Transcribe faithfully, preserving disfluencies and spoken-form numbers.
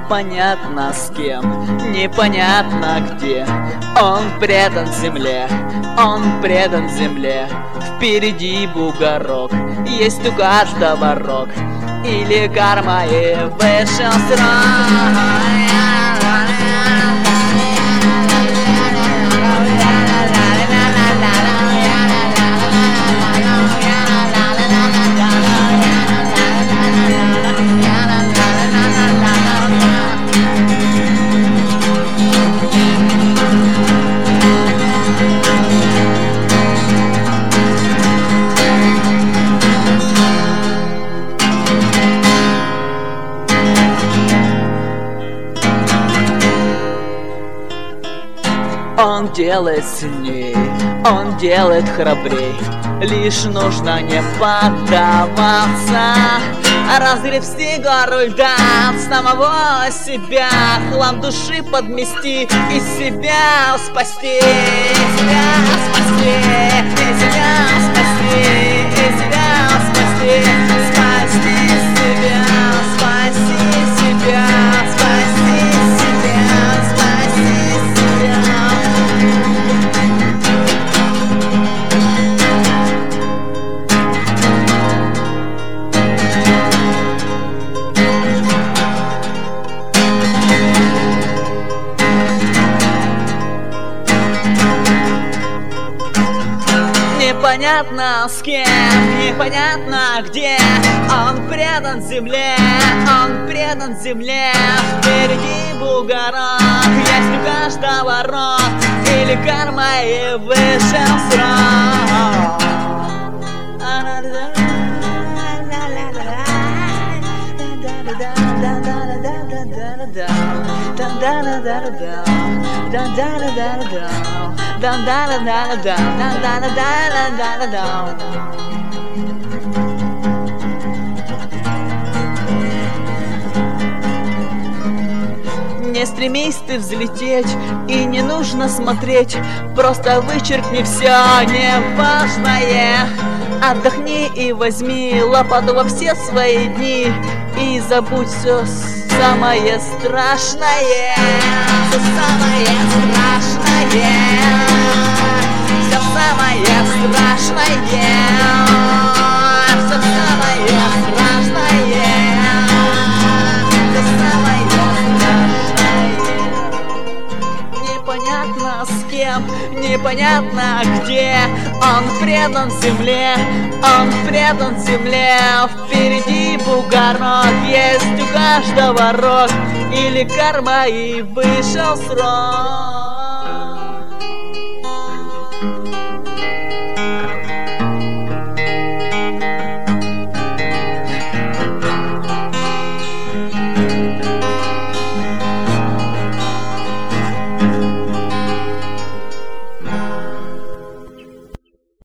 непонятно с кем, непонятно где. Он предан земле, он предан земле. Впереди бугорок, есть у каждого рок. Или карма и вышел срок. Он делает сильней, он делает храбрей. Лишь нужно не поддаваться. Разгребсти гору льда от самого себя, хлам души подмести и себя спасти. И себя спасти, и себя спасти, и себя спасти. Спасти себя, спаси себя, спаси себя, спаси себя. Непонятно с кем, непонятно где. Он предан земле, он предан земле. Впереди бугорок, есть у каждого рок. Или карма и вышел срок. Не стремись ты взлететь, и не нужно смотреть. Просто вычеркни все неважное. Отдохни и возьми лопату во все свои дни. И забудь все самое страшное. Все самое страшное. Все самое страшное. Все самое страшное. Все самое страшное. Непонятно с кем, непонятно где. Он предан земле, он предан земле. Впереди бугорок, есть у каждого рок. Или карма и вышел срок.